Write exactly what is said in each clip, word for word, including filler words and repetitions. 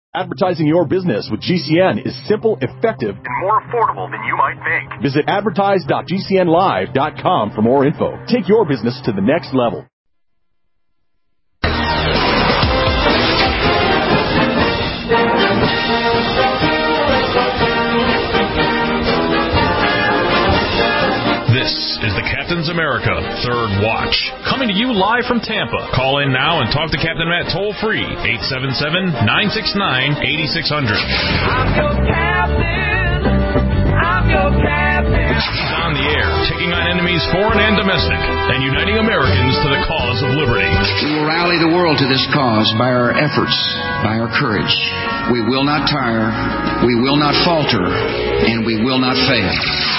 Advertising your business with G C N is simple, effective, and more affordable than you might think. Visit advertise dot g c n live dot com for more info. Take your business to the next level. This is the Captain's America Third Watch, coming to you live from Tampa. Call in now and talk to Captain Matt toll-free, eight seven seven, nine six nine, eight six zero zero. I'm your captain. I'm your captain. He's on the air, taking on enemies foreign and domestic, and uniting Americans to the cause of liberty. We will rally the world to this cause by our efforts, by our courage. We will not tire, we will not falter, and we will not fail.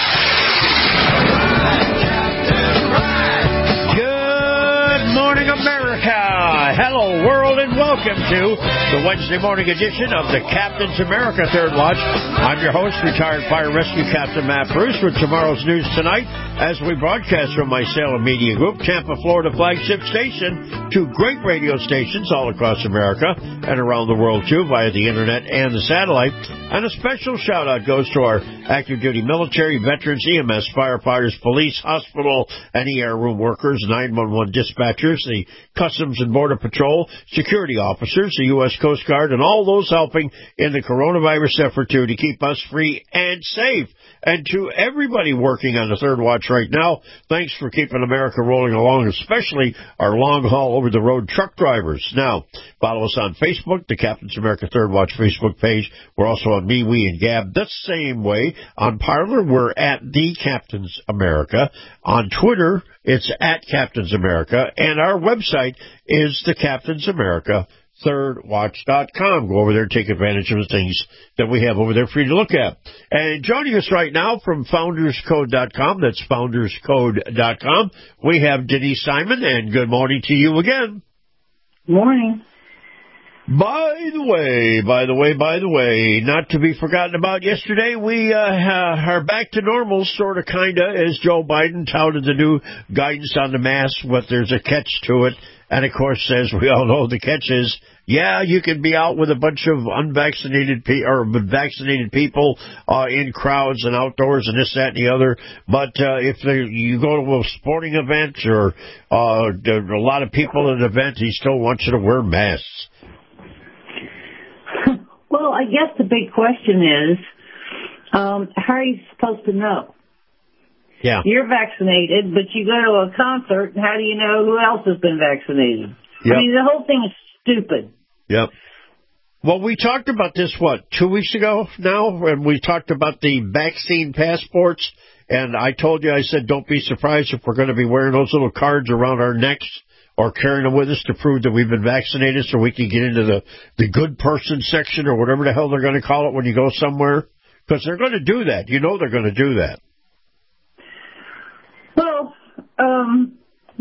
Good morning, America. Hello, world, and welcome to the Wednesday morning edition of the Captain's America Third Watch. I'm your host, retired fire rescue captain Matt Bruce, with tomorrow's news tonight as we broadcast from my Salem Media Group, Tampa, Florida flagship station, to great radio stations all across America and around the world, too, via the internet and the satellite. And a special shout-out goes to our active duty military, veterans, E M S, firefighters, police, hospital, and E R room workers, nine one one dispatchers, the Customs and Border Patrol, security officers, the U S Coast Guard, and all those helping in the coronavirus effort, too, to keep us free and safe. And to everybody working on the Third Watch right now, thanks for keeping America rolling along, especially our long-haul over-the-road truck drivers. Now, follow us on Facebook, the Captain's America Third Watch Facebook page. We're also on MeWe and Gab the same way. On Parler, we're at The Captain's America. On Twitter, it's at Captain's America. And our website is The Captain's America third watch dot com. Go over there and take advantage of the things that we have over there for you to look at. And joining us right now from founders code dot com, that's founders code dot com, we have Denise Simon, and good morning to you again. Morning. By the way, by the way, by the way, not to be forgotten about yesterday, we uh, are back to normal, sort of, kind of, as Joe Biden touted the new guidance on the mask, but there's a catch to it. And, of course, as we all know, the catch is, yeah, you can be out with a bunch of unvaccinated pe- or vaccinated people uh, in crowds and outdoors and this, that, and the other. But uh, if they, you go to a sporting event or uh, a lot of people at an event, he still wants you to wear masks. Well, I guess the big question is, um, how are you supposed to know? Yeah. You're vaccinated, but you go to a concert, and how do you know who else has been vaccinated? Yep. I mean, the whole thing is stupid. Yep. Well, we talked about this, what, two weeks ago now? And we talked about the vaccine passports. And I told you, I said, don't be surprised if we're going to be wearing those little cards around our necks or carrying them with us to prove that we've been vaccinated so we can get into the, the good person section or whatever the hell they're going to call it when you go somewhere. Because they're going to do that. You know they're going to do that. Well, um,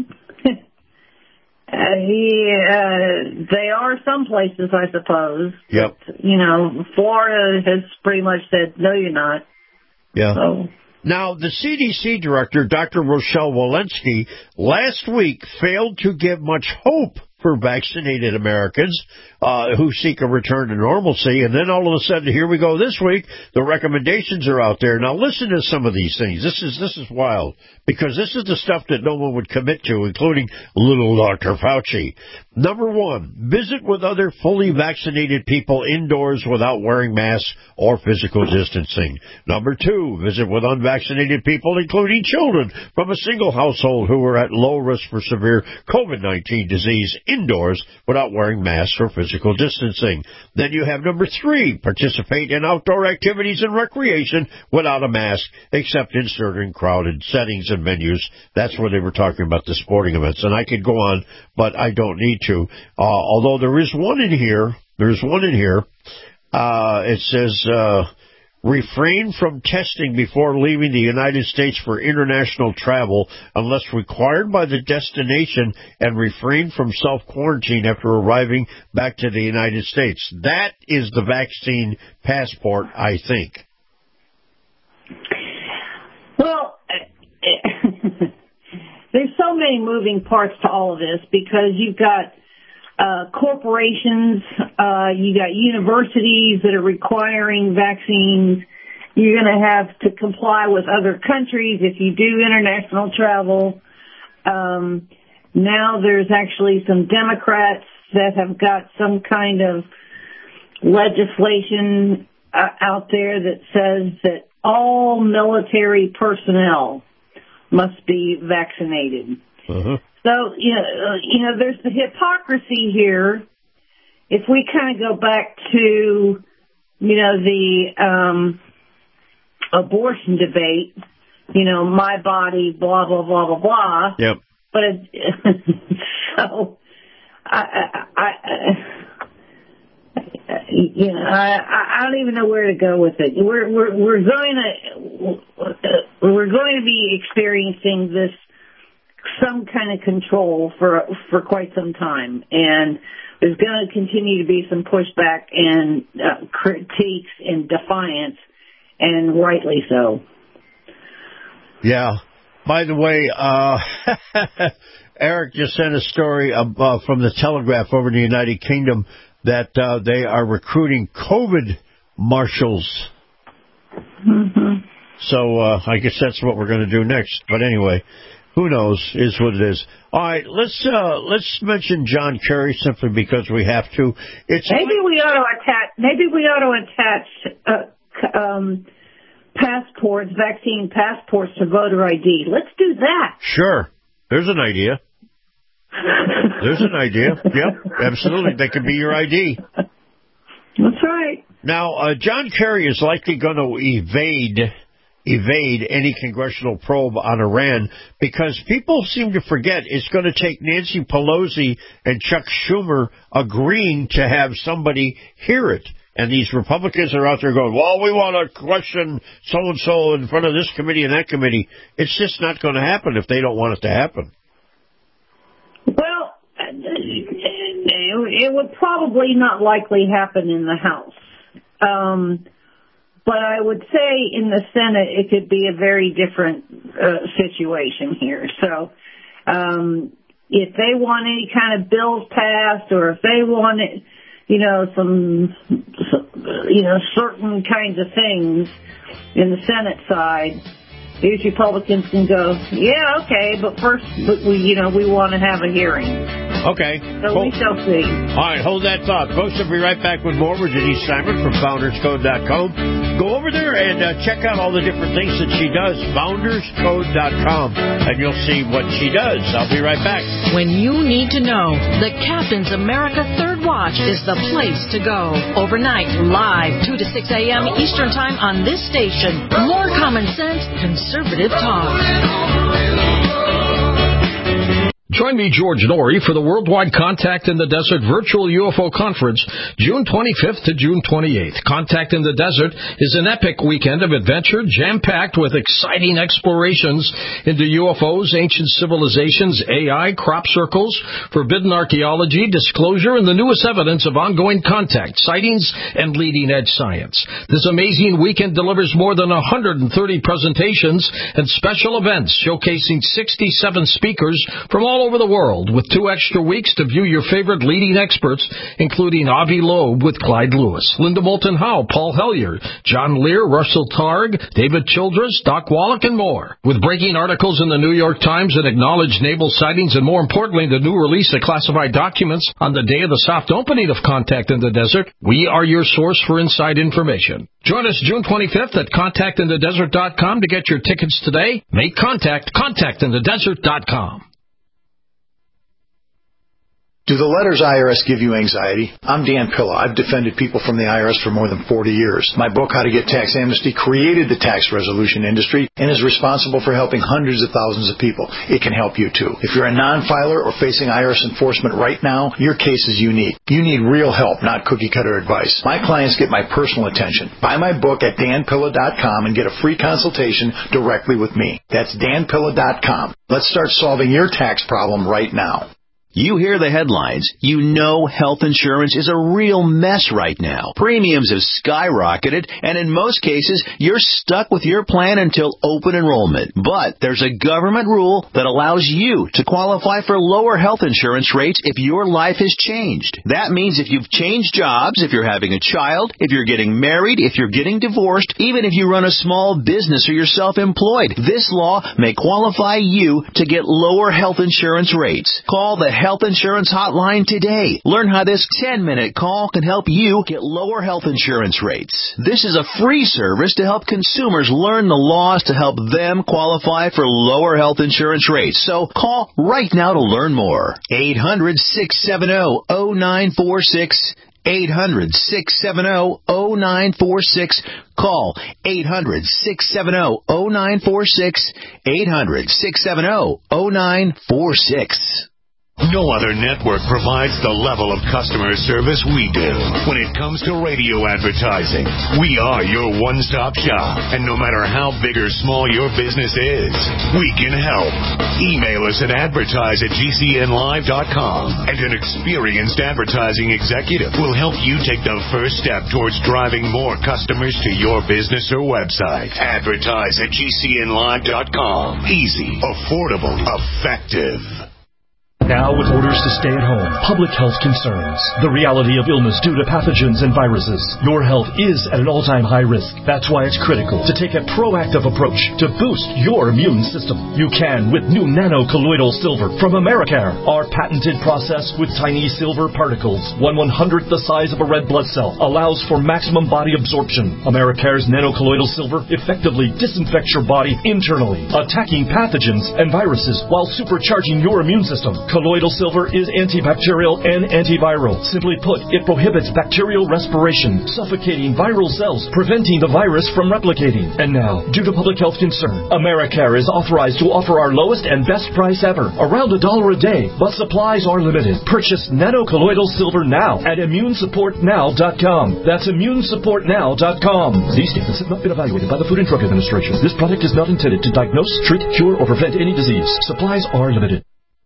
uh, yeah, they are some places, I suppose. Yep. But, you know, Florida has pretty much said, no, you're not. Yeah. So. Now, the C D C director, Doctor Rochelle Walensky, last week failed to give much hope for vaccinated Americans uh, who seek a return to normalcy. And then all of a sudden, here we go this week, the recommendations are out there. Now, listen to some of these things. This is this is wild, because this is the stuff that no one would commit to, including little Doctor Fauci. Number one, visit with other fully vaccinated people indoors without wearing masks or physical distancing. Number two, visit with unvaccinated people, including children from a single household who are at low risk for severe COVID nineteen disease indoors without wearing masks or physical distancing. Then you have number three, participate in outdoor activities and recreation without a mask, except in certain crowded settings and venues. That's where they were talking about the sporting events. And I could go on, but I don't need to. Uh, although there is one in here, there's one in here, uh, it says, uh, refrain from testing before leaving the United States for international travel unless required by the destination, and refrain from self-quarantine after arriving back to the United States. That is the vaccine passport, I think. Well, there's so many moving parts to all of this, because you've got uh, corporations, uh, you got universities that are requiring vaccines. You're going to have to comply with other countries if you do international travel. Um, now there's actually some Democrats that have got some kind of legislation uh, out there that says that all military personnel must be vaccinated. Uh-huh. So, you know, uh, you know, there's the hypocrisy here. If we kind of go back to, you know, the um, abortion debate, you know, my body, blah, blah, blah, blah, blah. Yep. But it, so, I, I, I, you know, I, I don't even know where to go with it. We're we're we're going to we're going to be experiencing this some kind of control for for quite some time, and there's going to continue to be some pushback and uh, critiques and defiance, and rightly so. Yeah. By the way, uh, Eric just sent a story uh, from the Telegraph over in the United Kingdom that uh, they are recruiting COVID marshals. Mm-hmm. So uh, I guess that's what we're going to do next. But anyway, who knows is what it is. All right, let's uh, let's mention John Kerry simply because we have to. It's maybe like, we ought to attach. Maybe we ought to attach uh, um, passports, vaccine passports to voter I D. Let's do that. Sure, there's an idea. There's an idea. Yep, absolutely. They could be your I D. That's right. Now, uh, John Kerry is likely going to evade evade any congressional probe on Iran because people seem to forget it's going to take Nancy Pelosi and Chuck Schumer agreeing to have somebody hear it. And these Republicans are out there going, well, we want to question so-and-so in front of this committee and that committee. It's just not going to happen if they don't want it to happen. Well, it would probably not likely happen in the House. Um, but I would say in the Senate it could be a very different uh, situation here. So um, if they want any kind of bills passed or if they want it, you know, some, you know, certain kinds of things in the Senate side, these Republicans can go, yeah, okay, but first, we, you know, we want to have a hearing. Okay. So Hold, we shall see. All right, hold that thought. Folks, we'll be right back with more with Denise Simon from Founders Code dot com. Go over there and uh, check out all the different things that she does, Founders Code dot com, and you'll see what she does. I'll be right back. When you need to know, the Captain's America Third Watch is the place to go. Overnight, live, two to six a.m. Eastern Time on this station. More common sense, conservative talk. Join me, George Norrie, for the Worldwide Contact in the Desert Virtual U F O Conference, June twenty-fifth to June twenty-eighth. Contact in the Desert is an epic weekend of adventure, jam-packed with exciting explorations into U F Os, ancient civilizations, A I, crop circles, forbidden archaeology, disclosure, and the newest evidence of ongoing contact, sightings, and leading-edge science. This amazing weekend delivers more than one hundred thirty presentations and special events showcasing sixty-seven speakers from all over the world, with two extra weeks to view your favorite leading experts, including Avi Loeb with Clyde Lewis, Linda Moulton Howe, Paul Hellyer, John Lear, Russell Targ, David Childress, Doc Wallach, and more. With breaking articles in the New York Times that acknowledge naval sightings and, more importantly, the new release of classified documents on the day of the soft opening of Contact in the Desert, we are your source for inside information. Join us June twenty-fifth at contact in the desert dot com to get your tickets today. Make contact, contact in the desert dot com. Do the letters I R S give you anxiety? I'm Dan Pilla. I've defended people from the I R S for more than forty years. My book, How to Get Tax Amnesty, created the tax resolution industry and is responsible for helping hundreds of thousands of people. It can help you, too. If you're a non-filer or facing I R S enforcement right now, your case is unique. You need real help, not cookie-cutter advice. My clients get my personal attention. Buy my book at dan pilla dot com and get a free consultation directly with me. That's dan pilla dot com. Let's start solving your tax problem right now. You hear the headlines. You know health insurance is a real mess right now. Premiums have skyrocketed, and in most cases, you're stuck with your plan until open enrollment. But there's a government rule that allows you to qualify for lower health insurance rates if your life has changed. That means if you've changed jobs, if you're having a child, if you're getting married, if you're getting divorced, even if you run a small business or you're self-employed, this law may qualify you to get lower health insurance rates. Call the Health Insurance Hotline today. Learn how this ten-minute call can help you get lower health insurance rates. This is a free service to help consumers learn the laws to help them qualify for lower health insurance rates. So call right now to learn more. eight hundred, six seven zero, zero nine four six. eight hundred, six seven zero, zero nine four six. Call eight hundred, six seven zero, zero nine four six. eight hundred, six seven zero, zero nine four six. No other network provides the level of customer service we do. When it comes to radio advertising, we are your one-stop shop. And no matter how big or small your business is, we can help. Email us at advertise at g c n live dot com, and an experienced advertising executive will help you take the first step towards driving more customers to your business or website. Advertise at g c n live dot com. Easy, affordable, effective. Now with orders to stay at home, public health concerns, the reality of illness due to pathogens and viruses, your health is at an all-time high risk. That's why it's critical to take a proactive approach to boost your immune system. You can with new nano-colloidal silver from Americare. Our patented process with tiny silver particles, one one-hundredth the size of a red blood cell, allows for maximum body absorption. Americare's nano-colloidal silver effectively disinfects your body internally, attacking pathogens and viruses while supercharging your immune system. Colloidal silver is antibacterial and antiviral. Simply put, it prohibits bacterial respiration, suffocating viral cells, preventing the virus from replicating. And now, due to public health concern, Americare is authorized to offer our lowest and best price ever, around a dollar a day, but supplies are limited. Purchase nano-colloidal silver now at immune support now dot com. That's immune support now dot com. These statements have not been evaluated by the Food and Drug Administration. This product is not intended to diagnose, treat, cure, or prevent any disease. Supplies are limited.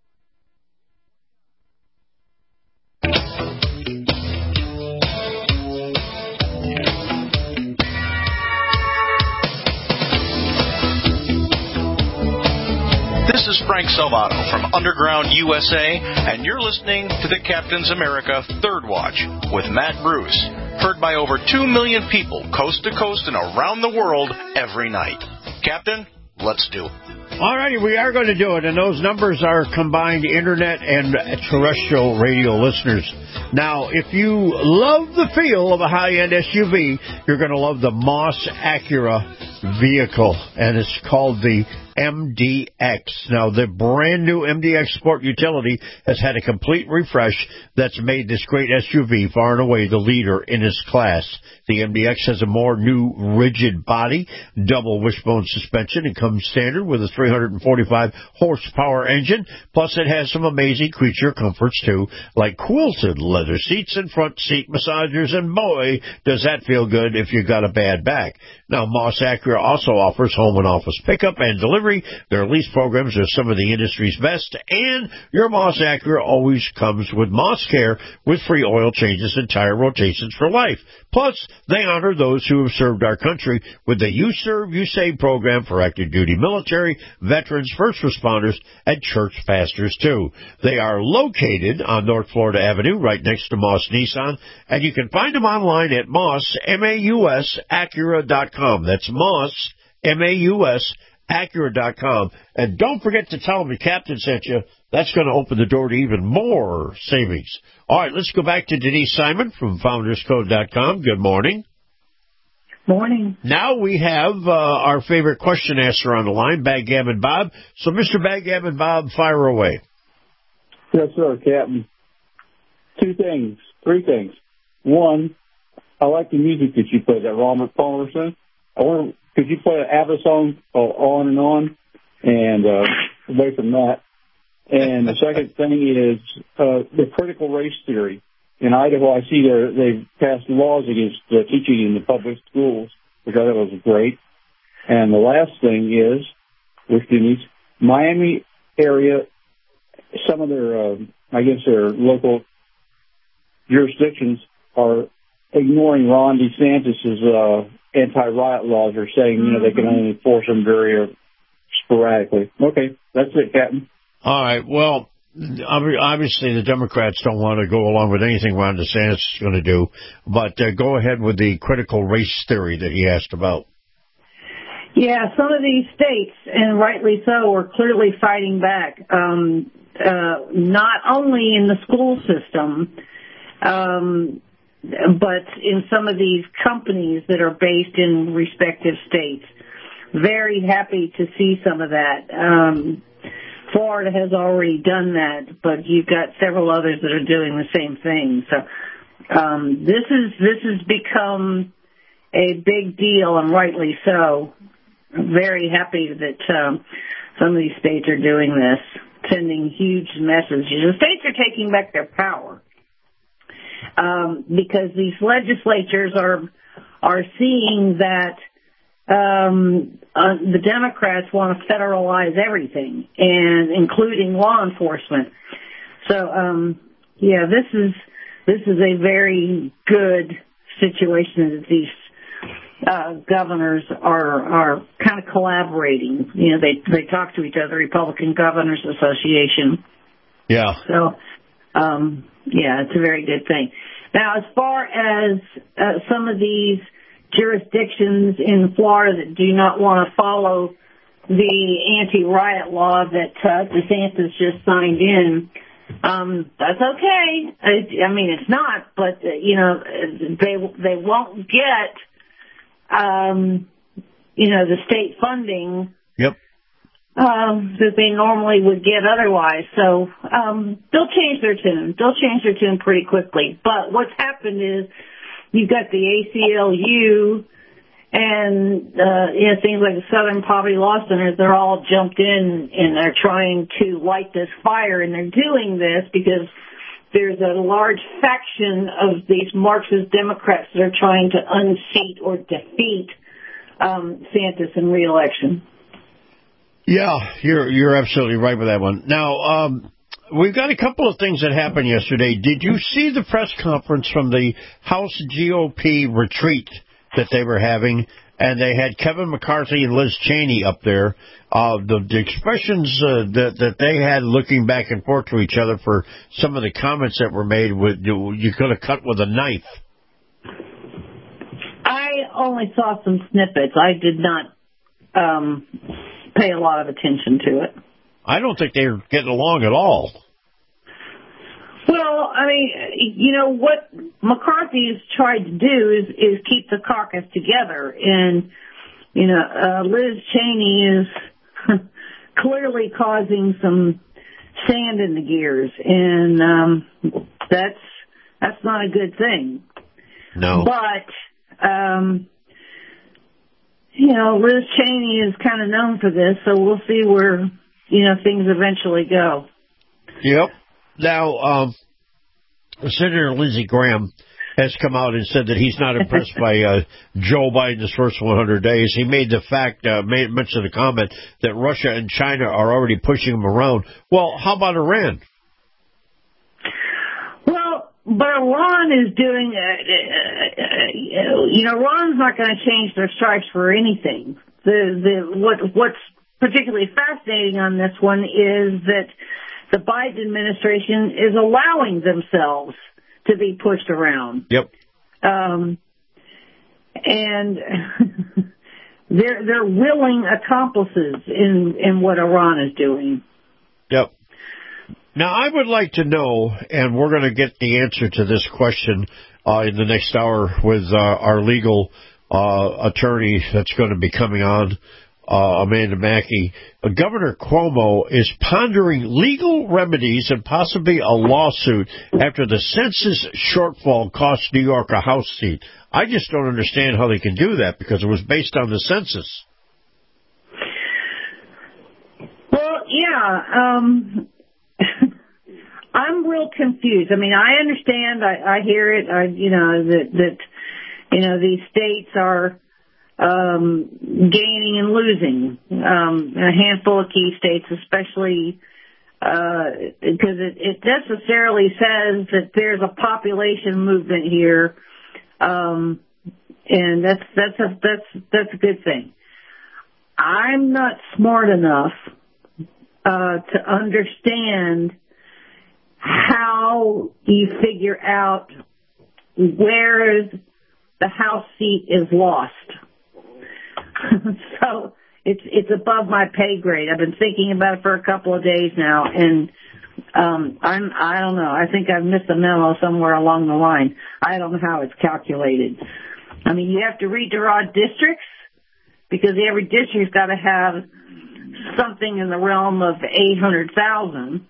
This is Frank Salvato from Underground U S A, and you're listening to the Captain's America Third Watch with Matt Bruce, heard by over two million people coast to coast and around the world every night. Captain, let's do it. All righty, we are going to do it, and those numbers are combined internet and terrestrial radio listeners. Now, if you love the feel of a high-end S U V, you're going to love the Moss Acura vehicle, and it's called the M D X. Now, the brand new M D X Sport Utility has had a complete refresh that's made this great S U V far and away the leader in its class. The M D X has a more new rigid body, double wishbone suspension, and comes standard with a three hundred forty-five horsepower engine. Plus, it has some amazing creature comforts, too, like quilted leather seats and front seat massagers, and boy, does that feel good if you got a bad back. Now, Moss Acura also offers home and office pickup and delivery. Their lease programs are some of the industry's best, and your Moss Acura always comes with Moss Care with free oil changes and tire rotations for life. Plus, they honor those who have served our country with the You Serve, You Save program for active duty military, veterans, first responders, and church pastors, too. They are located on North Florida Avenue, right next to Moss Nissan, and you can find them online at Moss, M A U S, Acura dot com. That's Moss, M A U S, Acura dot com. And don't forget to tell them the captain sent you. That's going to open the door to even more savings. All right, let's go back to Denise Simon from Founders Code dot com. Good morning. Morning. Now we have uh, our favorite question asker on the line, Backgammon Bob. So, Mister Backgammon Bob, fire away. Yes, sir, Captain. Two things, three things. One, I like the music that you play, that Robert Paulson. I wonder, could you play an ABBA song called On and On, and uh, away from that? And the second thing is uh, the critical race theory. In Idaho, I see they're, they've passed laws against uh, teaching in the public schools, which I thought was great. And the last thing is, with Denise, Miami area, some of their uh, I guess their local jurisdictions are ignoring Ron DeSantis's uh, anti-riot laws, or saying, you know, they can only enforce them very uh, sporadically. Okay, that's it, Captain. All right, well, obviously the Democrats don't want to go along with anything Ron DeSantis is going to do, but uh, go ahead with the critical race theory that he asked about. Yeah, some of these states, and rightly so, are clearly fighting back, um, uh, not only in the school system, um, but in some of these companies that are based in respective states. Very happy to see some of that. Um, Florida has already done that, but you've got several others that are doing the same thing. So um, this is this has become a big deal, and rightly so. I'm very happy that um, some of these states are doing this, sending huge messages. The states are taking back their power um, because these legislatures are are seeing that um, uh, the Democrats want to federalize everything, and including law enforcement. So, um, yeah, this is this is a very good situation that these Uh, governors are are kind of collaborating. You know, they they talk to each other, Republican Governors Association. Yeah. So, um, yeah, it's a very good thing. Now, as far as uh, some of these jurisdictions in Florida that do not want to follow the anti-riot law that uh, DeSantis just signed in, um, that's okay. I, I mean, it's not, but uh, you know, they they won't get. Um, you know, the state funding yep. um, that they normally would get otherwise. So um, they'll change their tune. They'll change their tune pretty quickly. But what's happened is you've got the A C L U and uh, you know, things like the Southern Poverty Law Centers. They're all jumped in and they're trying to light this fire. And they're doing this because there's a large faction of these Marxist Democrats that are trying to unseat or defeat um, DeSantis in re-election. Yeah, you're you're absolutely right with that one. Now, um, we've got a couple of things that happened yesterday. Did you see the press conference from the House G O P retreat that they were having? And they had Kevin McCarthy and Liz Cheney up there. Uh, the, the expressions uh, that, that they had looking back and forth to each other for some of the comments that were made, with, you, you could have cut with a knife. I only saw some snippets. I did not um, pay a lot of attention to it. I don't think they were getting along at all. Well, I mean, you know, what McCarthy has tried to do is, is keep the caucus together. And, you know, uh, Liz Cheney is clearly causing some sand in the gears. And um, that's that's not a good thing. No. But, um, you know, Liz Cheney is kind of known for this, so we'll see where, you know, things eventually go. Yep. Now, um, Senator Lindsey Graham has come out and said that he's not impressed by uh, Joe Biden's first one hundred days. He made the fact, uh, made mention of the comment that Russia and China are already pushing him around. Well, how about Iran? Well, but Iran is doing, uh, uh, you know, Iran's not going to change their stripes for anything. The the what what's particularly fascinating on this one is that the Biden administration is allowing themselves to be pushed around. Yep. Um, and they're they're willing accomplices in in what Iran is doing. Yep. Now, I would like to know, and we're going to get the answer to this question uh, in the next hour with uh, our legal uh, attorney that's going to be coming on, uh, Amanda Mackey. Uh, Governor Cuomo is pondering legal remedies and possibly a lawsuit after the census shortfall cost New York a House seat. I just don't understand how they can do that because it was based on the census. Well, yeah, um, I'm real confused. I mean, I understand, I, I hear it, I, you know, that, that, you know, these states are um, gaining and losing. Um, a handful of key states, especially uh, because it, it necessarily says that there's a population movement here, um, and that's that's a that's that's a good thing. I'm not smart enough uh, to understand how you figure out where the House seat is lost. So it's it's above my pay grade. I've been thinking about it for a couple of days now, and um, I'm I don't know. I think I've missed a memo somewhere along the line. I don't know how it's calculated. I mean, you have to redraw districts because every district's got to have something in the realm of eight hundred thousand.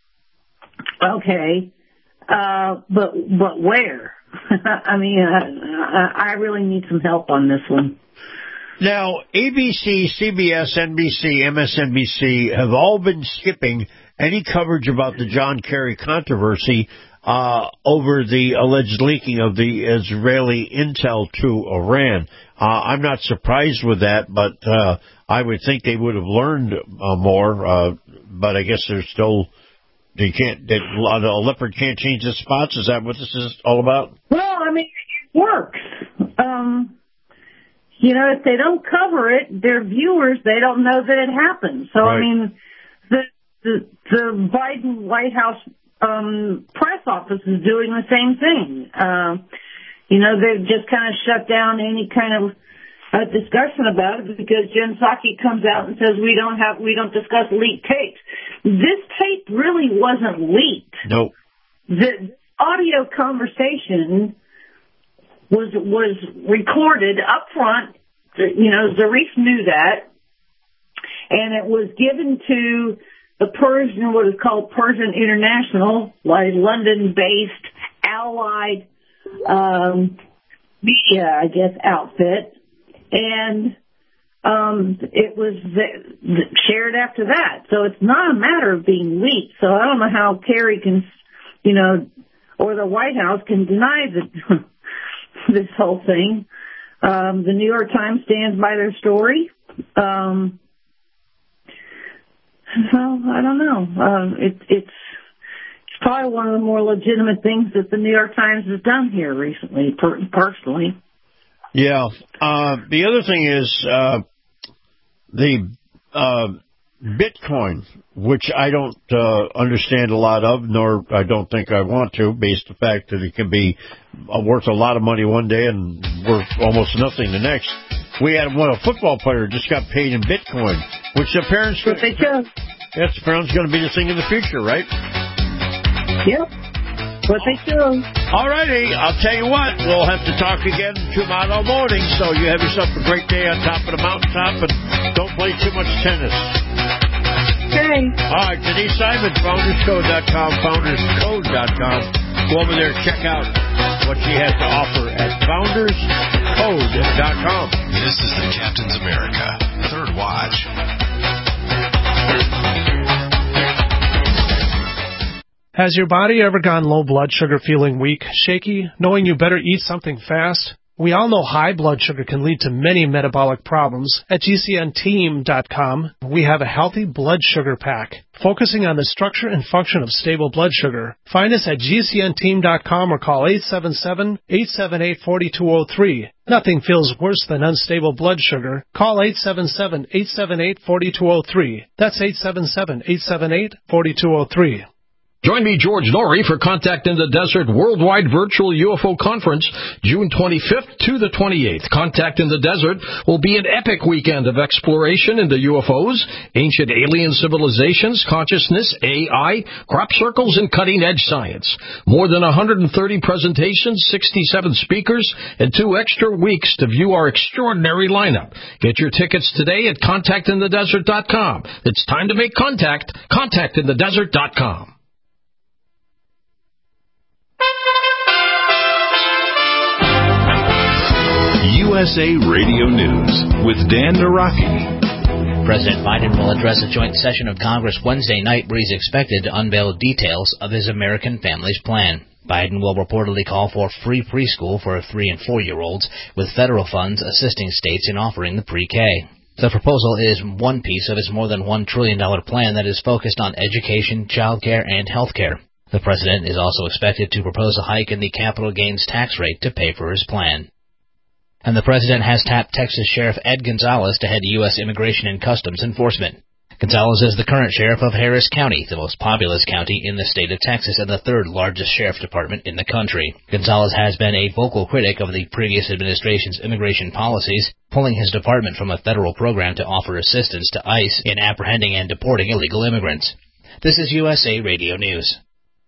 Okay, uh, but but where? I mean, uh, I really need some help on this one. Now, A B C, C B S, N B C, M S N B C have all been skipping any coverage about the John Kerry controversy uh, over the alleged leaking of the Israeli intel to Iran. Uh, I'm not surprised with that, but uh, I would think they would have learned uh, more. Uh, but I guess they're still they can't. They, a leopard can't change its spots. Is that what this is all about? Well, I mean, it works. Um, you know, if they don't cover it, their viewers they don't know that it happened. So right. I mean, the the, the Biden White House um, press office is doing the same thing. Uh, you know, they've just kind of shut down any kind of uh, discussion about it because Jen Psaki comes out and says we don't have we don't discuss leaked tapes. This tape really wasn't leaked. No. The audio conversation was was recorded up front. You know, Zarif knew that, and it was given to the Persian, what is called Persian International, like London-based allied um, media, I guess, outfit, and um, it was shared after that. So it's not a matter of being leaked. So I don't know how Kerry can, you know, or the White House can deny the, this whole thing. Um, the New York Times stands by their story. Um, so I don't know. Um, it, it's it's probably one of the more legitimate things that the New York Times has done here recently, per- personally. Yeah. Uh, the other thing is uh, the uh, Bitcoin, which I don't uh, understand a lot of, nor I don't think I want to, based on the fact that it can be worth a lot of money one day and worth almost nothing the next. We had one a football player just got paid in Bitcoin, which the parents But they do. Yes, the parents going to be the thing in the future, right? Yep. What they do. All righty. I'll tell you what. We'll have to talk again tomorrow morning. So you have yourself a great day on top of the mountaintop, and don't play too much tennis. Okay. All right, Denise Simon, founders code dot com, founders code dot com. Go over there and check out what she has to offer at founders code dot com. This is the Captain's America Third Watch. Has your body ever gone low blood sugar, feeling weak, shaky, knowing you better eat something fast? We all know high blood sugar can lead to many metabolic problems. At G C N team dot com, we have a healthy blood sugar pack, focusing on the structure and function of stable blood sugar. Find us at G C N team dot com or call eight seven seven, eight seven eight, four two zero three. Nothing feels worse than unstable blood sugar. Call eight seven seven, eight seven eight, four two zero three. That's eight seven seven, eight seven eight, four two zero three. Join me, George Norrie, for Contact in the Desert Worldwide Virtual U F O Conference, June twenty-fifth to the twenty-eighth. Contact in the Desert will be an epic weekend of exploration into U F Os, ancient alien civilizations, consciousness, A I, crop circles, and cutting-edge science. More than one hundred thirty presentations, sixty-seven speakers, and two extra weeks to view our extraordinary lineup. Get your tickets today at contact in the desert dot com. It's time to make contact. contact in the desert dot com. U S A Radio News with Dan Naraki. President Biden will address a joint session of Congress Wednesday night where he's expected to unveil details of his American Families Plan. Biden will reportedly call for free preschool for three- and four-year-olds, with federal funds assisting states in offering the pre-K. The proposal is one piece of his more than one trillion dollars plan that is focused on education, child care, and health care. The president is also expected to propose a hike in the capital gains tax rate to pay for his plan. And the president has tapped Texas Sheriff Ed Gonzalez to head U S Immigration and Customs Enforcement. Gonzalez is the current sheriff of Harris County, the most populous county in the state of Texas and the third largest sheriff department in the country. Gonzalez has been a vocal critic of the previous administration's immigration policies, pulling his department from a federal program to offer assistance to ICE in apprehending and deporting illegal immigrants. This is U S A Radio News.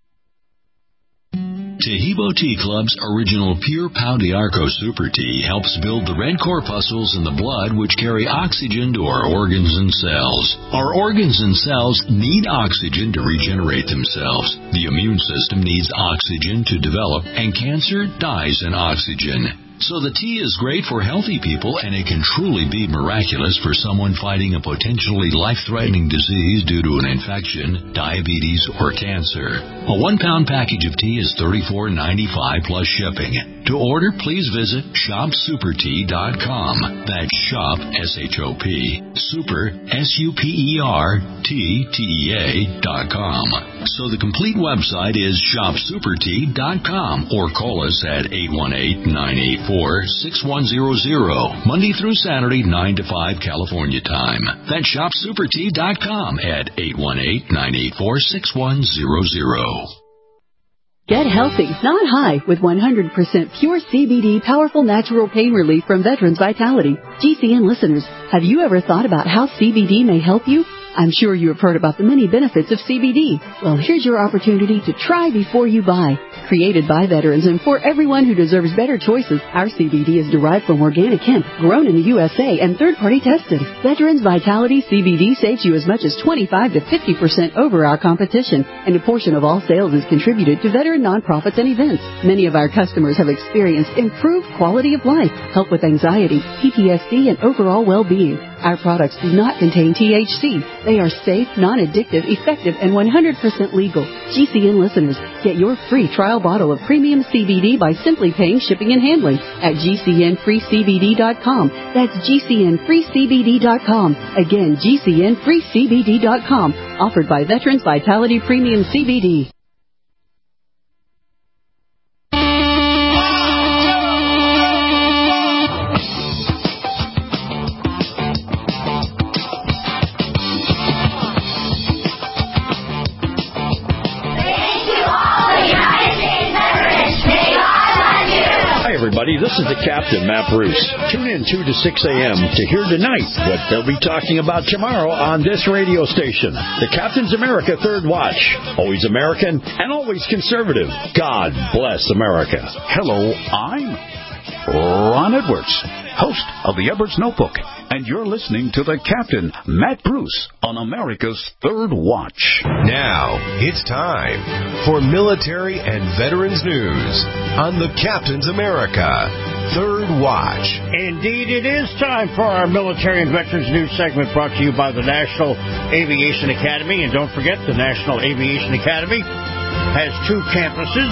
Taheebo Tea Club's original Pure Pau d'Arco Super Tea helps build the red corpuscles in the blood which carry oxygen to our organs and cells. Our organs and cells need oxygen to regenerate themselves. The immune system needs oxygen to develop, and cancer dies in oxygen. So the tea is great for healthy people, and it can truly be miraculous for someone fighting a potentially life-threatening disease due to an infection, diabetes, or cancer. A one-pound package of tea is thirty-four ninety-five plus shipping. To order, please visit shop super tea dot com. That's shop, S H O P, super, S U P E R, T, T E A, dot com. So the complete website is shop super tea dot com, or call us at eight one eight, nine eight four, six one zero zero, Monday through Saturday, nine to five California time. That's shop super tea dot com at eight one eight, nine eight four, six one zero zero. Get healthy, not high, with one hundred percent pure C B D powerful natural pain relief from Veterans Vitality. G C N listeners, have you ever thought about how C B D may help you? I'm sure you have heard about the many benefits of C B D. Well, here's your opportunity to try before you buy. Created by veterans and for everyone who deserves better choices, our C B D is derived from organic hemp, grown in the U S A, and third-party tested. Veterans Vitality C B D saves you as much as twenty-five to fifty percent over our competition, and a portion of all sales is contributed to veteran nonprofits and events. Many of our customers have experienced improved quality of life, help with anxiety, P T S D, and overall well-being. Our products do not contain T H C. They are safe, non-addictive, effective, and one hundred percent legal. G C N listeners, get your free trial bottle of premium C B D by simply paying shipping and handling at G C N free C B D dot com. That's G C N free C B D dot com. Again, G C N free C B D dot com. Offered by Veterans Vitality Premium C B D. Everybody, this is the Captain, Matt Bruce. Tune in two to six a.m. to hear tonight what they'll be talking about tomorrow on this radio station. The Captain's America Third Watch. Always American and always conservative. God bless America. Hello, I'm Ron Edwards, host of the Edwards Notebook, and you're listening to the Captain, Matt Bruce, on America's Third Watch. Now, it's time for military and veterans news on the Captain's America Third Watch. Indeed, it is time for our military and veterans news segment, brought to you by the National Aviation Academy. And don't forget, the National Aviation Academy has two campuses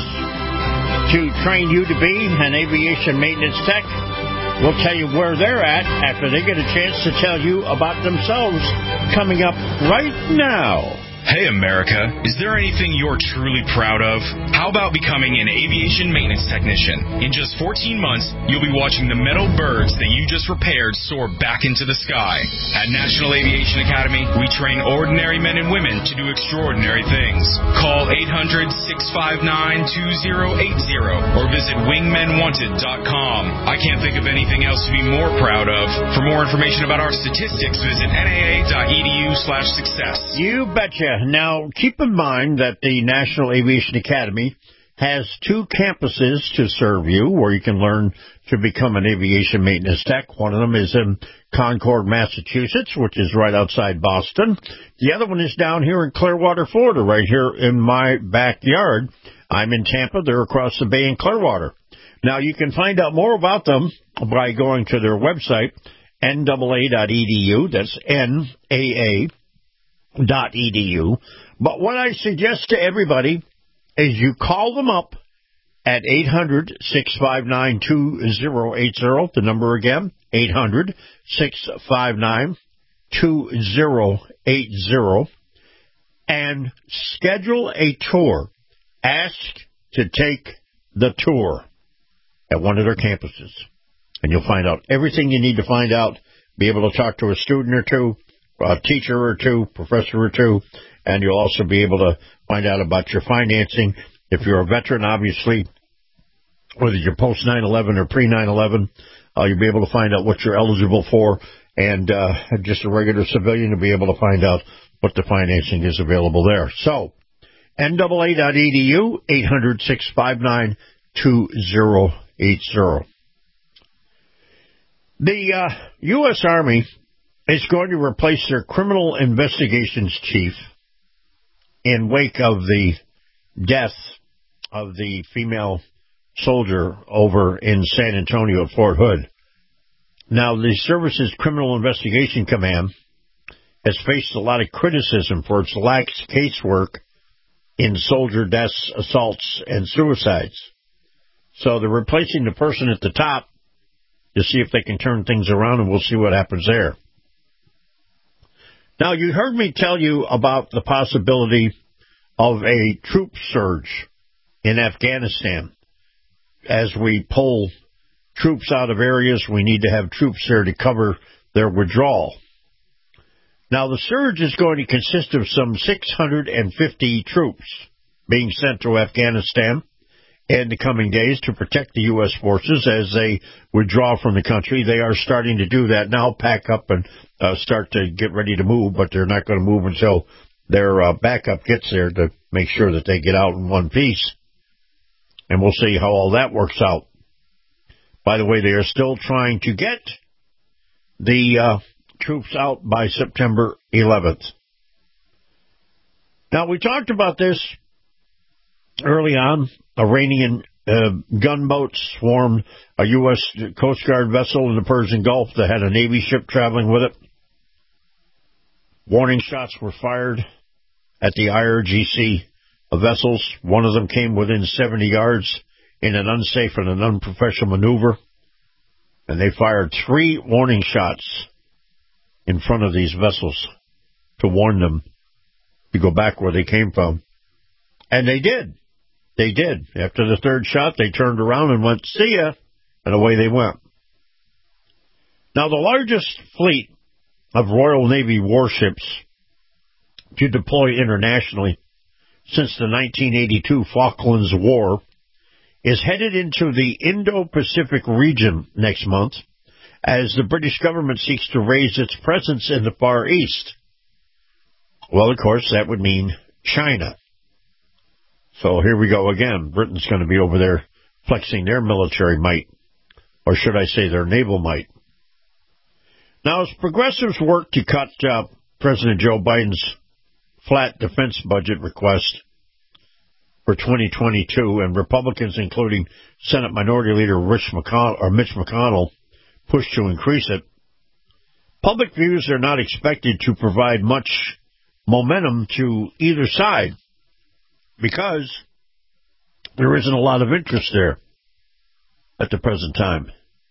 to train you to be an aviation maintenance tech. We'll tell you where they're at after they get a chance to tell you about themselves, coming up right now. Hey, America, is there anything you're truly proud of? How about becoming an aviation maintenance technician? In just fourteen months, you'll be watching the metal birds that you just repaired soar back into the sky. At National Aviation Academy, we train ordinary men and women to do extraordinary things. Call eight hundred, six five nine, two zero eight zero or visit wingmen wanted dot com. I can't think of anything else to be more proud of. For more information about our statistics, visit N A A dot E D U slash success. You betcha. Now, keep in mind that the National Aviation Academy has two campuses to serve you where you can learn to become an aviation maintenance tech. One of them is in Concord, Massachusetts, which is right outside Boston. The other one is down here in Clearwater, Florida, right here in my backyard. I'm in Tampa. They're across the bay in Clearwater. Now, you can find out more about them by going to their website, N A A dot E D U. That's N A A dot E D U. But what I suggest to everybody is you call them up at eight hundred, six five nine, two zero eight zero. The number again, eight hundred, six five nine, two zero eight zero. And schedule a tour. Ask to take the tour at one of their campuses. And you'll find out everything you need to find out. Be able to talk to a student or two, a teacher or two, professor or two, and you'll also be able to find out about your financing. If you're a veteran, obviously, whether you're post nine eleven or pre nine eleven, uh, you'll be able to find out what you're eligible for, and uh, just a regular civilian to be able to find out what the financing is available there. So, N double A dot E D U, eight hundred, six five nine, two zero eight zero. The uh, U S. Army is going to replace their criminal investigations chief in wake of the death of the female soldier over in San Antonio at Fort Hood. Now, the service's Criminal Investigation Command has faced a lot of criticism for its lax casework in soldier deaths, assaults, and suicides. So they're replacing the person at the top to see if they can turn things around, and we'll see what happens there. Now, you heard me tell you about the possibility of a troop surge in Afghanistan. As we pull troops out of areas, we need to have troops there to cover their withdrawal. Now, the surge is going to consist of some six hundred fifty troops being sent to Afghanistan in the coming days to protect the U S forces as they withdraw from the country. They are starting to do that now, pack up and uh, start to get ready to move, but they're not going to move until their uh, backup gets there to make sure that they get out in one piece. And we'll see how all that works out. By the way, they are still trying to get the uh, troops out by September eleventh. Now, we talked about this early on. Iranian uh, gunboats swarmed a U S. Coast Guard vessel in the Persian Gulf that had a Navy ship traveling with it. Warning shots were fired at the I R G C vessels. One of them came within seventy yards in an unsafe and an unprofessional maneuver. And they fired three warning shots in front of these vessels to warn them to go back where they came from. And they did. They did. After the third shot, they turned around and went, see ya, and away they went. Now, the largest fleet of Royal Navy warships to deploy internationally since the nineteen eighty-two Falklands War is headed into the Indo-Pacific region next month as the British government seeks to raise its presence in the Far East. Well, of course, that would mean China. So here we go again. Britain's going to be over there flexing their military might, or should I say their naval might. Now, as progressives work to cut uh, President Joe Biden's flat defense budget request for twenty twenty-two, and Republicans, including Senate Minority Leader Rich McConnell, or Mitch McConnell, push to increase it, public views are not expected to provide much momentum to either side because there isn't a lot of interest there at the present time.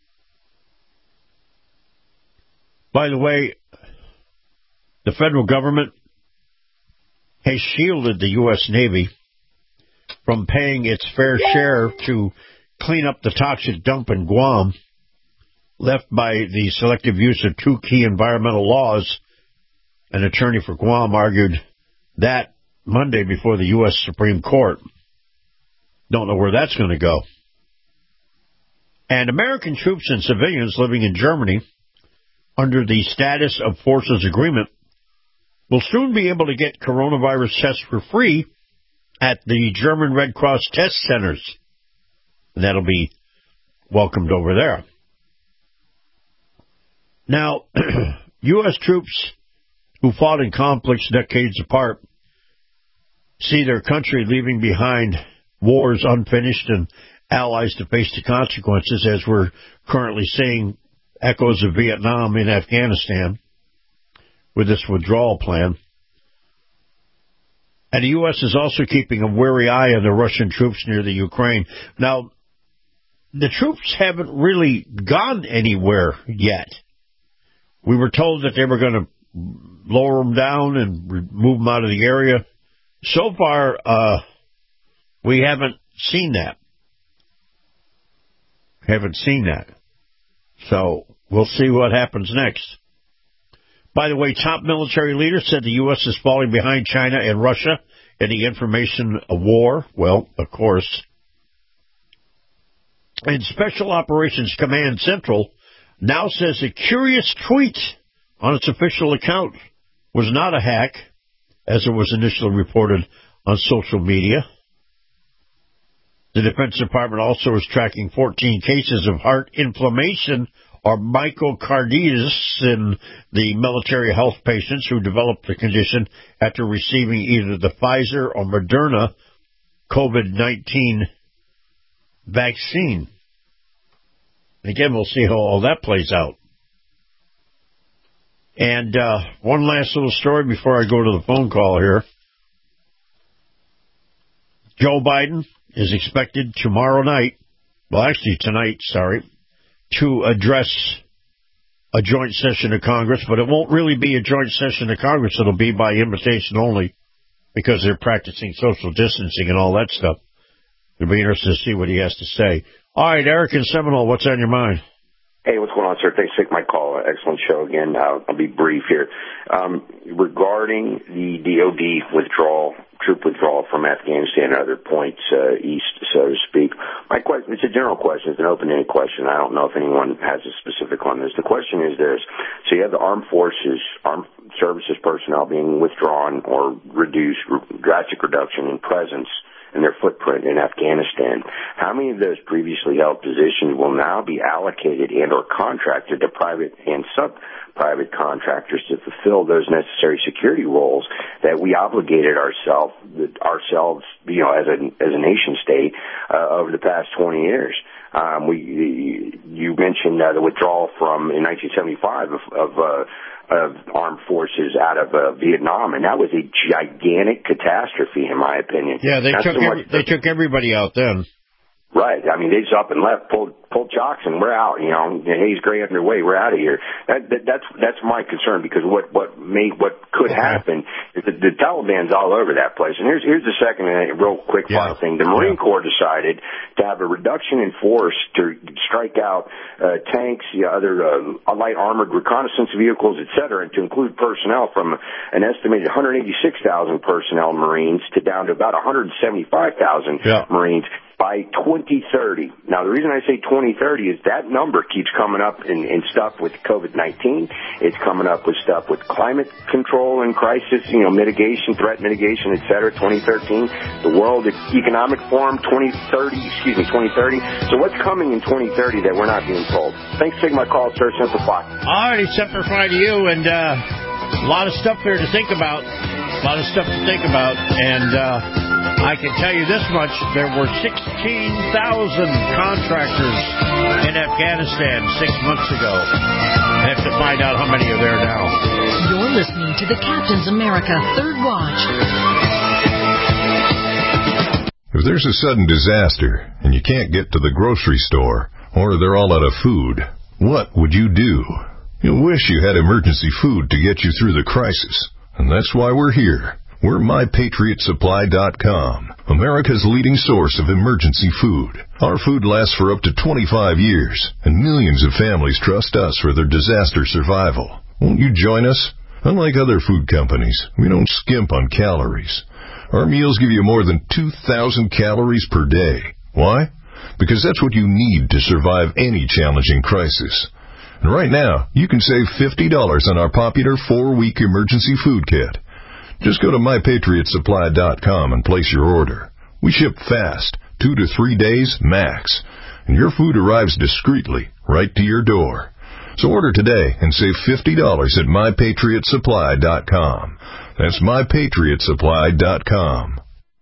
By the way, the federal government has shielded the U S. Navy from paying its fair share to clean up the toxic dump in Guam left by the selective use of two key environmental laws. An attorney for Guam argued that Monday before the U S. Supreme Court. Don't know where that's going to go. And American troops and civilians living in Germany under the Status of Forces Agreement will soon be able to get coronavirus tests for free at the German Red Cross test centers. And that'll be welcomed over there. Now, U S troops who fought in conflicts decades apart see their country leaving behind wars unfinished and allies to face the consequences, as we're currently seeing echoes of Vietnam in Afghanistan with this withdrawal plan. And the U S is also keeping a wary eye on the Russian troops near the Ukraine. Now, the troops haven't really gone anywhere yet. We were told that they were going to lower them down and move them out of the area. So far, uh, we haven't seen that. Haven't seen that. So we'll see what happens next. By the way, top military leaders said the U S is falling behind China and Russia in the information war. Well, of course. And Special Operations Command Central now says a curious tweet on its official account was not a hack, as it was initially reported on social media. The Defense Department also is tracking fourteen cases of heart inflammation or myocarditis in the military health patients who developed the condition after receiving either the Pfizer or Moderna COVID nineteen vaccine. Again, we'll see how all that plays out. And uh, one last little story before I go to the phone call here. Joe Biden is expected tomorrow night, well, actually tonight, sorry, to address a joint session of Congress, but it won't really be a joint session of Congress. It'll be by invitation only because they're practicing social distancing and all that stuff. It'll be interesting to see what he has to say. All right, Eric in Seminole, what's on your mind? Hey, what's going on, sir? Thanks for taking my call. Excellent show again. Uh, I'll be brief here. Um, regarding the D O D withdrawal, troop withdrawal from Afghanistan and other points uh, east, so to speak, my question, it's a general question. It's an open-ended question. I don't know if anyone has a specific on this. The question is this. So you have the armed forces, armed services personnel being withdrawn or reduced, drastic reduction in presence and their footprint in Afghanistan. How many of those previously held positions will now be allocated and or contracted to private and sub-private contractors to fulfill those necessary security roles that we obligated ourselves, ourselves, you know, as a as a nation state uh, over the past twenty years? Um, we, you mentioned uh, the withdrawal from in nineteen seventy-five of, of uh, of armed forces out of uh, Vietnam, and that was a gigantic catastrophe, in my opinion. Yeah, they Not took so every, much they took everybody out then. Right. I mean, they just up and left, pulled pulled chocks, and we're out. You know, Hayes Gray underway. We're out of here. That, that that's that's my concern, because what what may what could happen is that the Taliban's all over that place. And here's here's the second and real quick yeah. final thing. The Marine yeah. Corps decided to have a reduction in force to strike out uh, tanks, you know, other uh, light armored reconnaissance vehicles, et cetera, and to include personnel from an estimated one hundred eighty-six thousand personnel Marines to down to about one hundred seventy-five thousand yeah. Marines by twenty thirty. Now, the reason I say twenty thirty is that number keeps coming up in, in stuff with COVID nineteen. It's coming up with stuff with climate control and crisis, you know, mitigation, threat mitigation, et cetera, twenty thirteen. The World Economic Forum, twenty thirty, excuse me, twenty thirty. So what's coming in twenty thirty that we're not being told? Thanks for taking my call, sir. Simplify. All righty, Simplify to you, and uh, a lot of stuff there to think about. A lot of stuff to think about, and uh, I can tell you this much. There were sixteen thousand contractors in Afghanistan six months ago. I have to find out how many are there now. You're listening to the Captain's America Third Watch. If there's a sudden disaster and you can't get to the grocery store, or they're all out of food, what would you do? You'll wish you had emergency food to get you through the crisis. And that's why we're here. We're my patriot supply dot com, America's leading source of emergency food. Our food lasts for up to twenty-five years, and millions of families trust us for their disaster survival. Won't you join us? Unlike other food companies, we don't skimp on calories. Our meals give you more than two thousand calories per day. Why? Because that's what you need to survive any challenging crisis. And right now, you can save fifty dollars on our popular four-week emergency food kit. Just go to my patriot supply dot com and place your order. We ship fast, two to three days max, and your food arrives discreetly right to your door. So order today and save fifty dollars at my patriot supply dot com. That's my patriot supply dot com.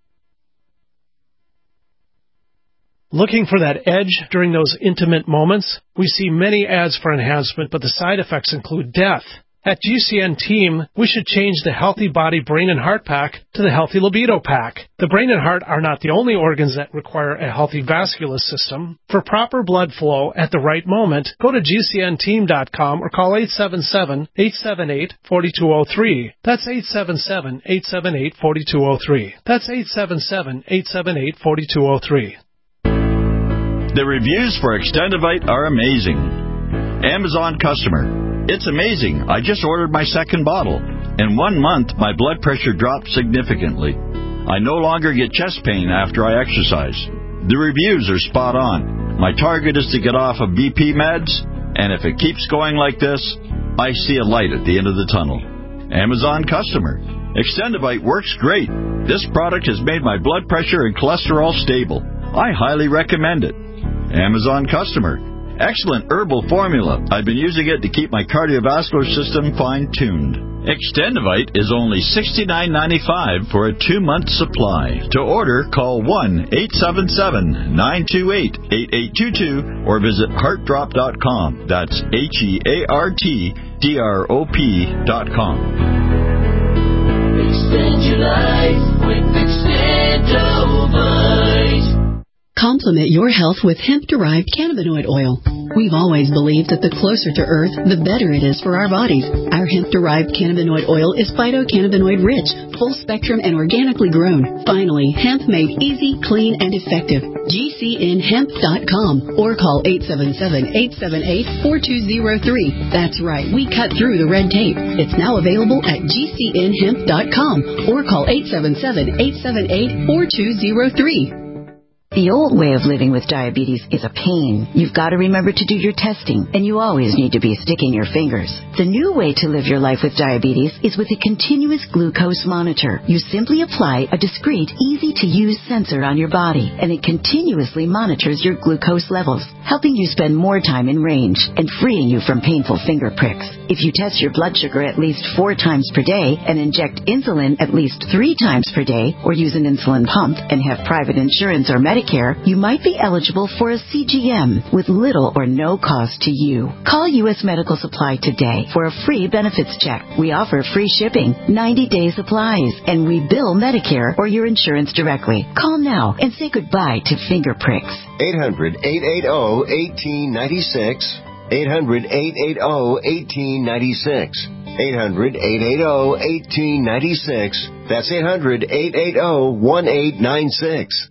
Looking for that edge during those intimate moments? We see many ads for enhancement, but the side effects include death. At G C N Team, we should change the Healthy Body, Brain, and Heart Pack to the Healthy Libido Pack. The brain and heart are not the only organs that require a healthy vascular system. For proper blood flow at the right moment, go to G C N team dot com or call eight seven seven, eight seven eight, four two zero three. That's eight seven seven, eight seven eight, four two zero three. That's eight seven seven, eight seven eight, four two zero three. The reviews for Extendivite are amazing. Amazon customer. It's amazing. I just ordered my second bottle. In one month, my blood pressure dropped significantly. I no longer get chest pain after I exercise. The reviews are spot on. My target is to get off of B P meds, and if it keeps going like this, I see a light at the end of the tunnel. Amazon customer. Extendivite works great. This product has made my blood pressure and cholesterol stable. I highly recommend it. Amazon customer. Excellent herbal formula. I've been using it to keep my cardiovascular system fine-tuned. Extendivite is only sixty-nine ninety-five for a two-month supply. To order, call one eight seven seven, nine two eight, eight eight two two or visit heart drop dot com. That's H E A R T D R O P dot com. Extend your life with Extendivite. Complement your health with hemp-derived cannabinoid oil. We've always believed that the closer to Earth, the better it is for our bodies. Our hemp-derived cannabinoid oil is phytocannabinoid-rich, full-spectrum, and organically grown. Finally, hemp made easy, clean, and effective. G C N hemp dot com or call eight seven seven, eight seven eight, four two zero three. That's right, we cut through the red tape. It's now available at G C N hemp dot com or call eight seven seven, eight seven eight, four two zero three. The old way of living with diabetes is a pain. You've got to remember to do your testing, and you always need to be sticking your fingers. The new way to live your life with diabetes is with a continuous glucose monitor. You simply apply a discreet, easy-to-use sensor on your body, and it continuously monitors your glucose levels, helping you spend more time in range and freeing you from painful finger pricks. If you test your blood sugar at least four times per day and inject insulin at least three times per day, or use an insulin pump and have private insurance or Medicare, you might be eligible for a C G M with little or no cost to you. Call U S Medical Supply today for a free benefits check. We offer free shipping, ninety-day supplies, and we bill Medicare or your insurance directly. Call now and say goodbye to finger pricks. eight hundred, eight eight zero, one eight nine six. eight hundred, eight eight zero, one eight nine six. eight hundred, eight eight zero, one eight nine six. That's eight hundred, eight eight zero, one eight nine six.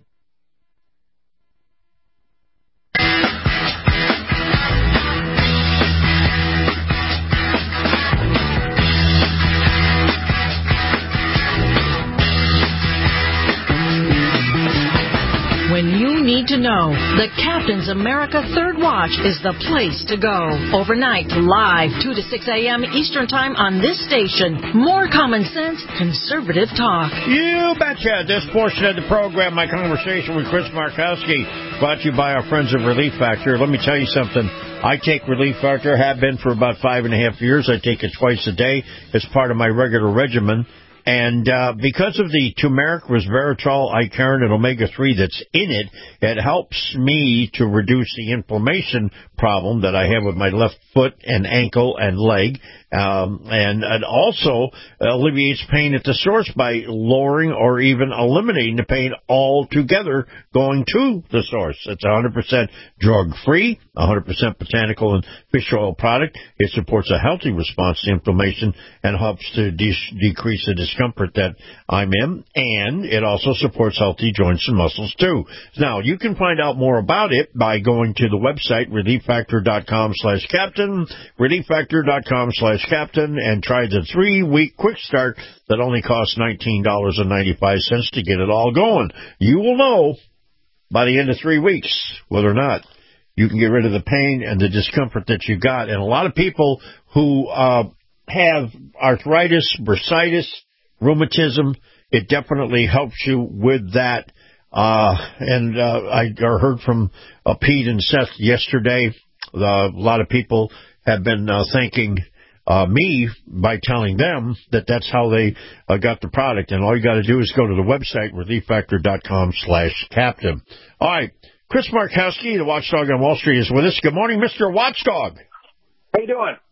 When you need to know, the Captain's America Third Watch is the place to go. Overnight, live, two to six a.m. Eastern Time on this station. More common sense, conservative talk. You betcha. This portion of the program, my conversation with Chris Markowski, brought to you by our friends of Relief Factor. Let me tell you something. I take Relief Factor, have been for about five and a half years. I take it twice a day as part of my regular regimen. And uh, because of the turmeric, resveratrol, icaron, and omega three that's in it, it helps me to reduce the inflammation problem that I have with my left foot and ankle and leg. Um, and it also alleviates pain at the source by lowering or even eliminating the pain altogether going to the source. It's one hundred percent drug-free, one hundred percent botanical and fish oil product. It supports a healthy response to inflammation and helps to de- decrease the discomfort that I'm in. And it also supports healthy joints and muscles, too. Now, you can find out more about it by going to the website, relief factor dot com slash captain, relief factor dot com slash captain, and try the three-week quick start that only costs nineteen dollars and ninety-five cents to get it all going. You will know by the end of three weeks whether or not you can get rid of the pain and the discomfort that you got. And a lot of people who uh, have arthritis, bursitis, rheumatism, it definitely helps you with that. Uh, and uh, I heard from uh, Pete and Seth yesterday. Uh, a lot of people have been uh, thanking uh, me by telling them that that's how they uh, got the product. And all you got to do is go to the website, relief factor dot com slash captain. All right. Chris Markowski, the Watchdog on Wall Street, is with us. Good morning, Mister Watchdog. How you doing?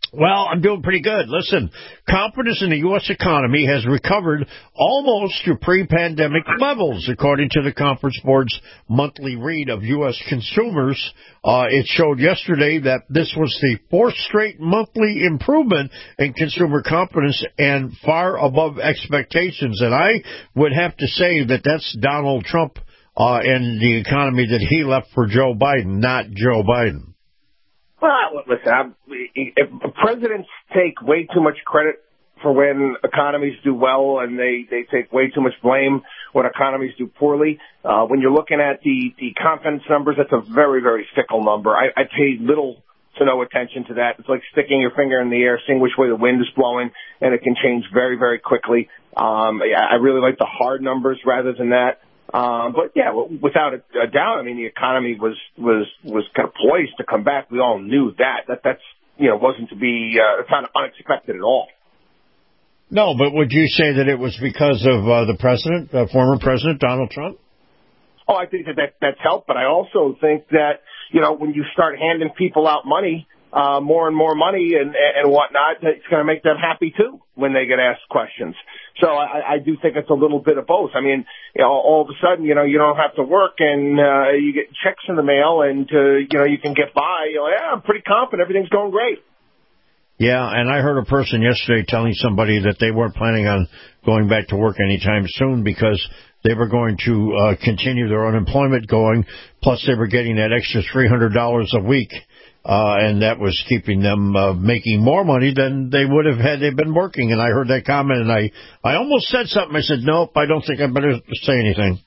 Well, I'm doing pretty good. Listen, confidence in the U S economy has recovered almost to pre-pandemic levels, according to the Conference Board's monthly read of U S consumers. Uh, it showed yesterday that this was the fourth straight monthly improvement in consumer confidence and far above expectations. And I would have to say that that's Donald Trump uh, and the economy that he left for Joe Biden, not Joe Biden. Well, listen, I'm, if presidents take way too much credit for when economies do well and they, they take way too much blame when economies do poorly, uh, when you're looking at the, the confidence numbers, that's a very, very fickle number. I, I pay little to no attention to that. It's like sticking your finger in the air, seeing which way the wind is blowing, and it can change very, very quickly. Um, I really like the hard numbers rather than that. Um, but yeah, without a, a doubt, I mean, the economy was, was, was kind of poised to come back. We all knew that. That, that's, you know, wasn't to be, uh, kind of unexpected at all. No, but would you say that it was because of, uh, the president, uh, former president, Donald Trump? Oh, I think that, that that's helped, but I also think that, you know, when you start handing people out money, uh, more and more money and, and whatnot, it's going to make them happy too when they get asked questions. So I, I do think it's a little bit of both. I mean, you know, all of a sudden, you know, you don't have to work and, uh, you get checks in the mail and, uh, you know, you can get by. You're like, yeah, I'm pretty confident everything's going great. Yeah, and I heard a person yesterday telling somebody that they weren't planning on going back to work anytime soon because they were going to uh, continue their unemployment going, plus they were getting that extra three hundred dollars a week, uh, and that was keeping them uh, making more money than they would have had they been working. And I heard that comment, and I, I almost said something. I said, nope, I don't think I better say anything.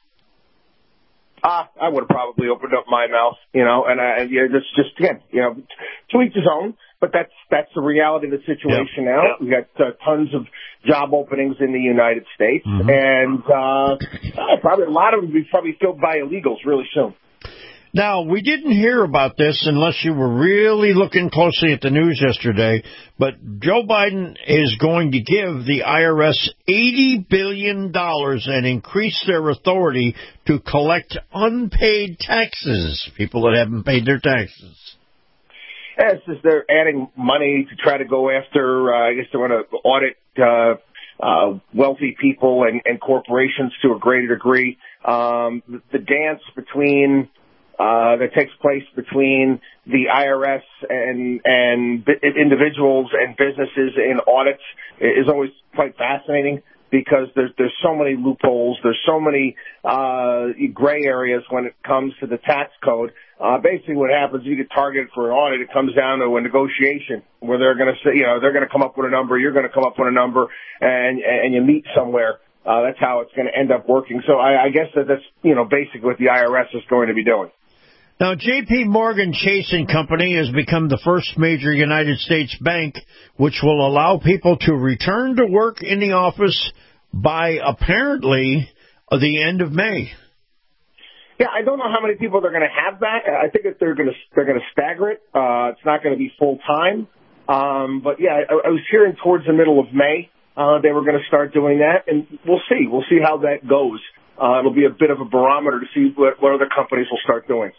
Ah, uh, I would have probably opened up my mouth, you know, and I, yeah, that's just, again, you know, to each his own. But that's that's the reality of the situation yep. now. Yep. We got uh, tons of job openings in the United States, mm-hmm. and uh, probably a lot of them will be probably filled by illegals really soon. Now, we didn't hear about this unless you were really looking closely at the news yesterday, but Joe Biden is going to give the I R S eighty billion dollars and increase their authority to collect unpaid taxes, people that haven't paid their taxes. Yeah, it's just they're adding money to try to go after, uh, I guess they want to audit uh, uh, wealthy people and, and corporations to a greater degree. Um, the, the dance between uh, that takes place between the I R S and and individuals and businesses in audits is always quite fascinating because there's there's so many loopholes, there's so many uh, gray areas when it comes to the tax code. Uh, basically what happens, you get targeted for an audit, it comes down to a negotiation where they're going to say, you know, they're going to come up with a number, you're going to come up with a number, and, and you meet somewhere. Uh, that's how it's going to end up working. So I, I guess that that's, you know, basically what the I R S is going to be doing. Now, J P. Morgan Chase and Company has become the first major United States bank which will allow people to return to work in the office by apparently the end of May. Yeah, I don't know how many people they're going to have back. I think that they're going to they're going to stagger it. Uh, it's not going to be full time. Um, but yeah, I, I was hearing towards the middle of May uh, they were going to start doing that, and we'll see. We'll see how that goes. Uh, it'll be a bit of a barometer to see what, what other companies will start doing.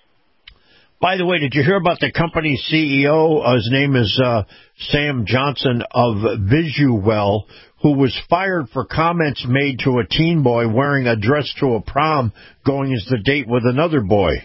By the way, did you hear about the company's C E O? Uh, his name is uh, Sam Johnson of Visuwell, who was fired for comments made to a teen boy wearing a dress to a prom going as the date with another boy.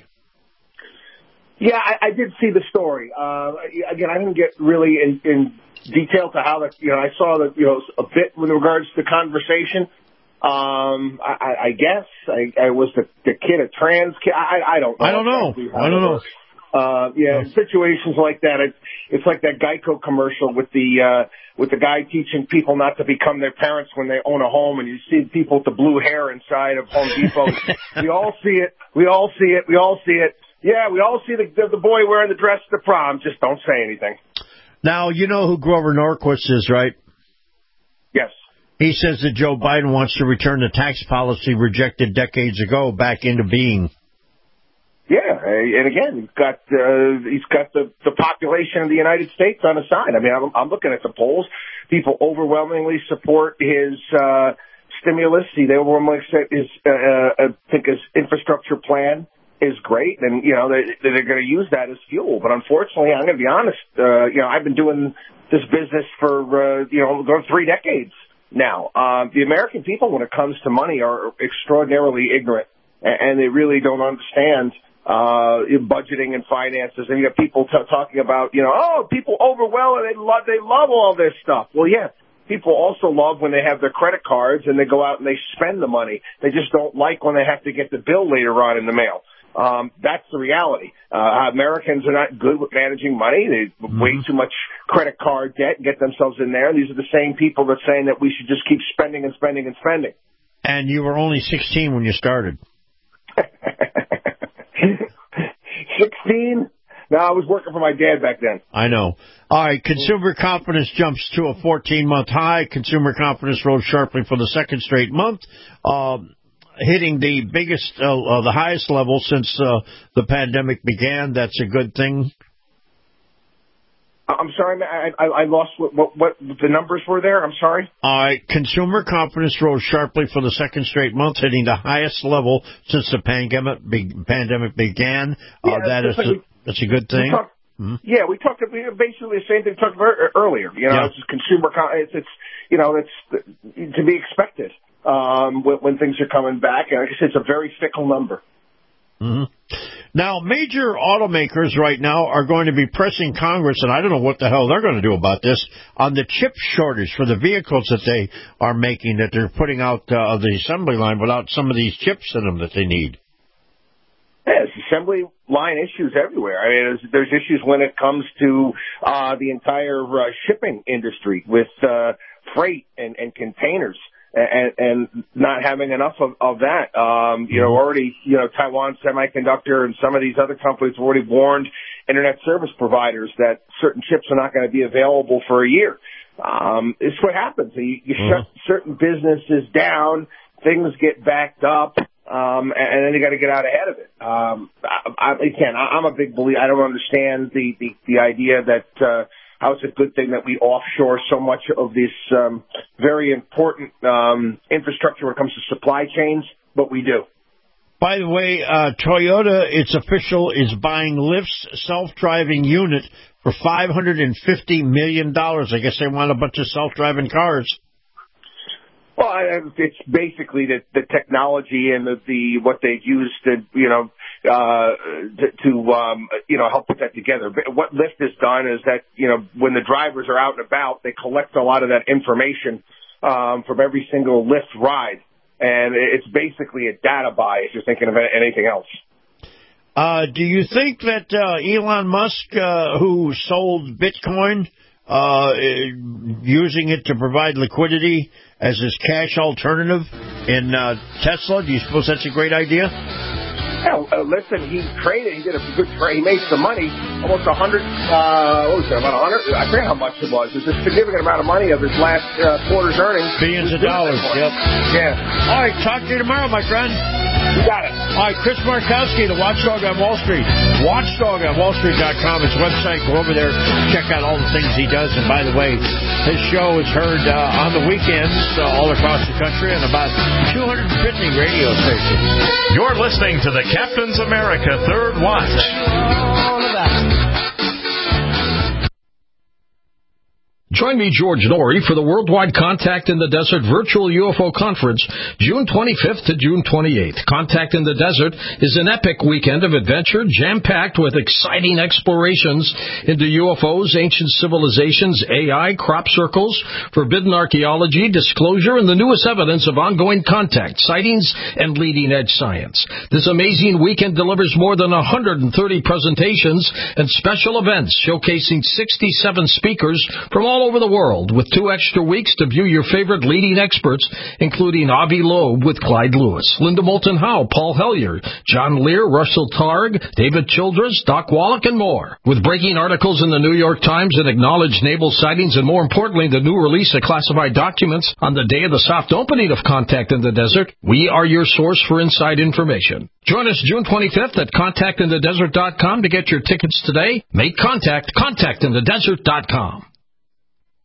Yeah, I, I did see the story. Uh, again, I didn't get really in, in detail to how that, you know, I saw that, you know, a bit with regards to the conversation. Um, I, I guess I, I was the, the kid a trans kid. I, I don't know. I don't know. I don't know. Uh, yeah, no. Situations like that. It, it's like that Geico commercial with the, uh, with the guy teaching people not to become their parents when they own a home, and you see people with the blue hair inside of Home Depot. We all see it. We all see it. We all see it. Yeah, we all see the, the, the boy wearing the dress to prom. Just don't say anything. Now, you know who Grover Norquist is, right? Yes. He says that Joe Biden wants to return the tax policy rejected decades ago back into being. Yeah, and again, he's got uh, he's got the, the population of the United States on his side. I mean, I'm, I'm looking at the polls. People overwhelmingly support his uh, stimulus. They overwhelmingly say his, uh, uh, think his infrastructure plan is great, and you know they, they're going to use that as fuel. But unfortunately, I'm going to be honest. Uh, you know, I've been doing this business for, uh, you know, going three decades now. Uh, the American people, when it comes to money, are extraordinarily ignorant, and they really don't understand uh, budgeting and finances. And you got people t- talking about, you know, oh, people overwhelm, they love, they love all this stuff. Well, yeah, people also love when they have their credit cards and they go out and they spend the money. They just don't like when they have to get the bill later on in the mail. Um, that's the reality. Uh, Americans are not good with managing money. They mm-hmm. way too much credit card debt and get themselves in there. These are the same people that are saying that we should just keep spending and spending and spending. And you were only sixteen when you started. sixteen? No, I was working for my dad back then. I know. All right, consumer confidence jumps to a fourteen-month high. Consumer confidence rose sharply for the second straight month, uh, hitting the biggest, uh, uh, the highest level since uh, the pandemic began. That's a good thing. I'm sorry, I, I, I lost what, what, what the numbers were there. I'm sorry. All right, consumer confidence rose sharply for the second straight month, hitting the highest level since the pandemic be, pandemic began. Uh, yeah, that is. Like a, That's a good thing. Talk, mm-hmm. Yeah, we talked about basically the same thing we talked about earlier. You know, yeah. it's just consumer. It's, it's you know, it's to be expected um, when, when things are coming back. And like I said, it's a very fickle number. Mm-hmm. Now, major automakers right now are going to be pressing Congress, and I don't know what the hell they're going to do about this, on the chip shortage for the vehicles that they are making, that they're putting out uh, the assembly line without some of these chips in them that they need. Yeah, it's assembly line issues everywhere. I mean, there's, there's issues when it comes to uh, the entire uh, shipping industry with uh, freight and, and containers and, and not having enough of, of that. Um, you know, already, you know, Taiwan Semiconductor and some of these other companies have already warned internet service providers that certain chips are not going to be available for a year. Um, it's what happens. You, you mm-hmm. shut certain businesses down, things get backed up. Um, and then you got to get out ahead of it. Um, I, I, again, I, I'm a big believer. I don't understand the, the, the idea that, uh, how it's a good thing that we offshore so much of this, um, very important, um, infrastructure when it comes to supply chains, but we do. By the way, uh, Toyota, it's official, is buying Lyft's self-driving unit for five hundred fifty million dollars. I guess they want a bunch of self-driving cars. Well, it's basically the, the technology and the, the what they use to, you know, uh, to, to um, you know, help put that together. But what Lyft has done is that, you know, when the drivers are out and about, they collect a lot of that information um, from every single Lyft ride, and it's basically a data buy if you're thinking of anything else. Uh, do you think that uh, Elon Musk, uh, who sold Bitcoin, uh, using it to provide liquidity as his cash alternative in uh, Tesla, do you suppose that's a great idea? Yeah, uh, listen, he traded, he did a good trade, he made some money, almost a hundred, uh, what was it, about a hundred, I forget how much it was. It's a significant amount of money of his last uh, quarter's earnings. Billions of dollars, yep. Yeah. All right, talk to you tomorrow, my friend. You got it. All right, Chris Markowski, the Watchdog on Wall Street. Watchdog on Wall Street dot com, his website. Go over there, check out all the things he does. And by the way, his show is heard uh, on the weekends uh, all across the country on about two hundred fifty radio stations. You're listening to the Captain's America Third Watch. Join me, George Norrie, for the Worldwide Contact in the Desert Virtual U F O Conference, June twenty-fifth to June twenty-eighth. Contact in the Desert is an epic weekend of adventure, jam-packed with exciting explorations into U F Os, ancient civilizations, A I, crop circles, forbidden archaeology, disclosure, and the newest evidence of ongoing contact, sightings, and leading-edge science. This amazing weekend delivers more than one hundred thirty presentations and special events showcasing sixty-seven speakers from all over the world, with two extra weeks to view your favorite leading experts, including Avi Loeb with Clyde Lewis, Linda Moulton Howe, Paul Hellyer, John Lear, Russell Targ, David Childress, Doc Wallach, and more. With breaking articles in the New York Times and acknowledged naval sightings, and more importantly, the new release of classified documents on the day of the soft opening of Contact in the Desert, we are your source for inside information. Join us June twenty-fifth at contact in the desert dot com to get your tickets today. Make contact, contact in the desert dot com.